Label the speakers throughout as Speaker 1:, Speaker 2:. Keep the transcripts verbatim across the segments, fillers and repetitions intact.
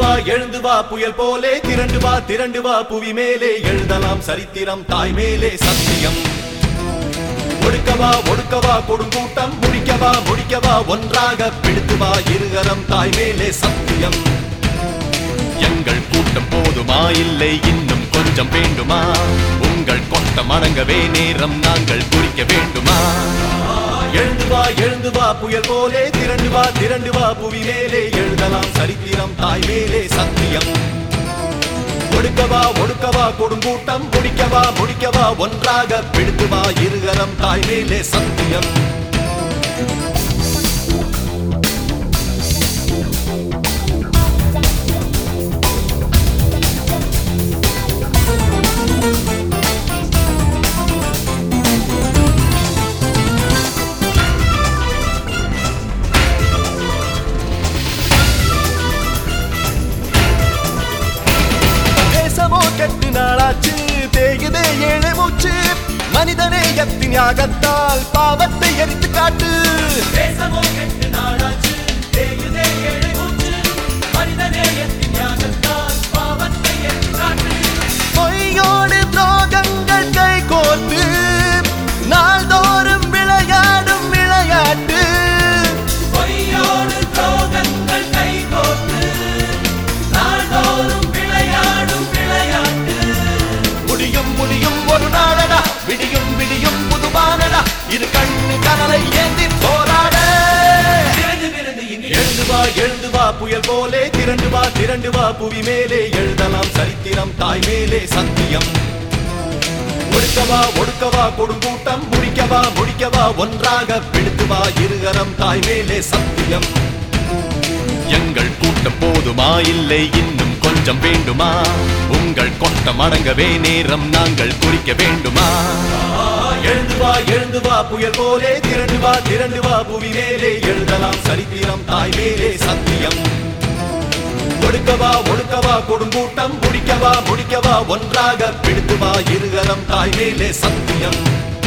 Speaker 1: வா எழுந்து வா புயல் போலே திரண்டு வா திரண்டு வா புவி மேலே எழுதலாம் சரித்திரம் தாய் மேலே சத்தியம். ஒடுக்கவா ஒடுக்கவா கொடுங்கூட்டம் முடிக்கவா முடிக்கவா ஒன்றாக பிடித்து வா இருகரம் தாய் மேலே சத்தியம். எங்கள் கூட்டம் போதுமா இல்லை இன்னும் கொஞ்சம் வேண்டுமா? உங்கள் கொட்டம் அடங்கவே நேரம் நாங்கள் குறிக்க வேண்டுமா? எழுந்து வா எழுந்து வா புயல் போலே திரண்டு வா திரண்டு வா புவி மேலே எழுதலாம் சரித்திரம் தாய் மேலே சத்தியம். ஒடுக்கவா ஒடுக்கவா கொடுங்கூட்டம் முடிக்கவா முடிக்கவா ஒன்றாக பிடித்து வா இருகரம் தாய் மேலே சத்தியம். கெட்டு நாளாச்சு தேயுதே ஏழை மூச்சு மனிதனே எத்தின் யாகத்தால் பாவத்தை எரித்து காட்டு. தேசமோ கெட்டு நாளாச்சு தேயுதே ஏழை மூச்சு மனிதனே எத்தின் யாகத்தால் பாவத்தை எரித்து காட்டு. பொய்யோடு துரோகங்கள் கை கோர்த்து நாள்தோறும் விளையாடும் விளையாட்டு. பொய்யோடு துரோகங்கள் கை கோர்த்து நாள்தோறும் முடியும் ஒரு நாளடா விடியும் விடியும் புதுவானடா இரு கண்ணு கனலை ஏந்தி போராட. எழுந்து வா எழுந்து வா புயல் போலே திரண்டு வா திரண்டு வா புவி மேலே எழுதலாம் சரித்திரம் தாய் மேலே சத்தியம். ஒடுக்கவா ஒடுக்கவா கொடுங்கூட்டம் முடிக்கவா முடிக்கவா ஒன்றாக பிடித்து வா இருகரம் தாய் மேலே சத்தியம். எங்கள் கூட்டம் போதுமா இல்லை இன்னும் கொஞ்சம் வேண்டுமா? உங்கள் கொட்டம் அடங்கவே நேரம் நாங்கள் குறிக்க வேண்டுமா? எழுந்து வா எழுந்து வா புயல் போலே திரண்டு வா திரண்டு வா புவி மேலே எழுதலாம் சரித்திரம் தாய் மேலே சத்தியம். ஒடுக்கவா ஒடுக்கவா கொடுங்கூட்டம் முடிக்கவா முடிக்கவா ஒன்றாக பிடித்து வா இருகரம் தாய் மேலே சத்தியம்.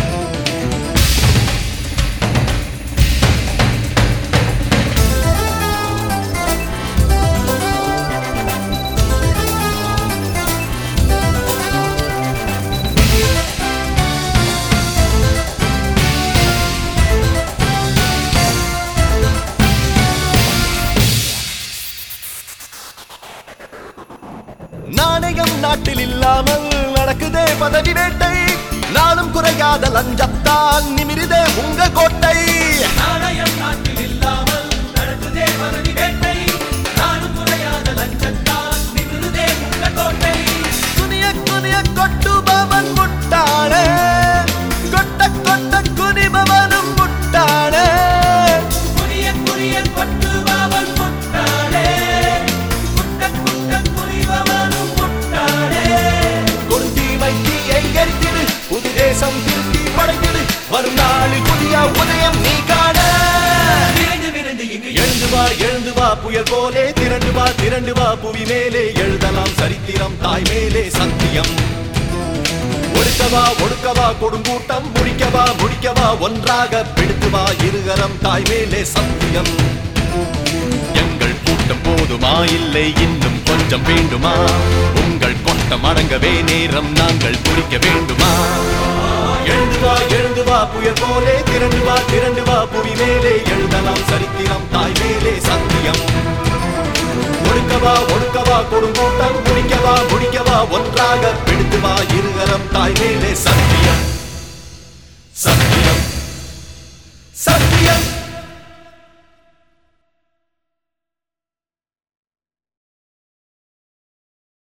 Speaker 1: நாணயம் நாட்டில் இல்லாமல் நடக்குதே பதவி வேட்டை நாளும் குறையாத லஞ்சத்தால் நிமிருதே உங்க கோட்டை. நாணயம் நாட்டில் இல்லாமல் நடக்குதே பதவி வேட்டை நாளும் குறையாத லஞ்சத்தால் நிமிருதே உங்க கோட்டை. குனிய குனிய கொட்டுபவன் முட்டாளே கொட்ட கொட்ட குனிபவனும் முட்டாளே. குனிய குனிய கொட்டுபவன் முட்டாளே குட்ட குட்ட குனிபவனும் முட்டாளே. கொடுத்தி வைத்தி எங்கரித்திடு புது தேசம் திருத்தி படைத்திடு வரும் நாளில் புதிய உதயம் நீ காண. எழுந்து வா எழுந்து வா புயல் போலே திரண்டு வா திரண்டு வா புவி மேலே எழுதலாம் சரித்திரம் தாய் மேலே சத்தியம். ஒடுக்கவா ஒடுக்கவா கொடுங்கூட்டம் முடிக்கவா முடிக்கவா ஒன்றாக பிடித்து வா இருகரம் தாய் மேலே சத்தியம். எங்கள் கூட்டம் போதுமா இல்லை இன்னும் கொஞ்சம் வேண்டுமா? உங்கள் கொட்டம் அடங்கவே நேரம் நாங்கள் குறிக்க வேண்டுமா? எழுந்து வா எழுந்து வா புயல் போலே திரண்டு வா திரண்டு வா புவி மேலே எழுதலாம் சரித்திரம் தாய் மேலே சத்தியம். ஒடுக்கவா ஒடுக்கவா கொடுங்கூட்டம் முடிக்கவா முடிக்கவா ஒன்றாக பிடித்து வா இருகரம் தாய் மேலே சத்தியம் சத்தியம்.